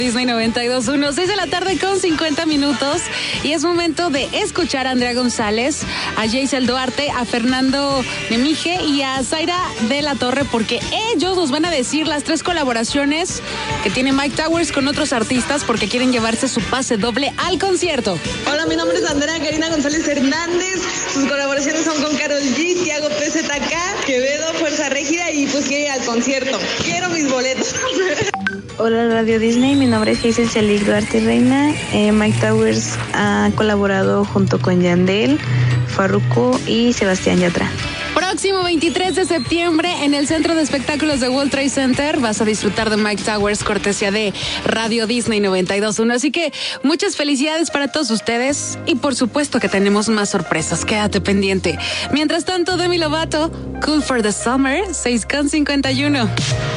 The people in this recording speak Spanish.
Disney 92.1, 6 de la tarde con 50 minutos y es momento de escuchar a Andrea González, a Jaisel Duarte, a Fernando Nemije y a Zaira de la Torre, porque ellos nos van a decir las 3 colaboraciones que tiene Mike Towers con otros artistas porque quieren llevarse su pase doble al concierto. Hola, mi nombre es Andrea Karina González Hernández, sus colaboraciones son con Karol G, Tiago PZK, Quevedo, Fuerza Régida y pues que al concierto. Quiero mis boletos. Hola Radio Disney, mi nombre es Jaisel Chalik Duarte Reina. Mike Towers ha colaborado junto con Yandel, Farruko y Sebastián Yatra. Próximo 23 de septiembre en el Centro de Espectáculos de World Trade Center vas a disfrutar de Mike Towers, cortesía de Radio Disney 92.1. Así que muchas felicidades para todos ustedes y por supuesto que tenemos más sorpresas. Quédate pendiente. Mientras tanto, Demi Lovato, Cool for the Summer, 6:51.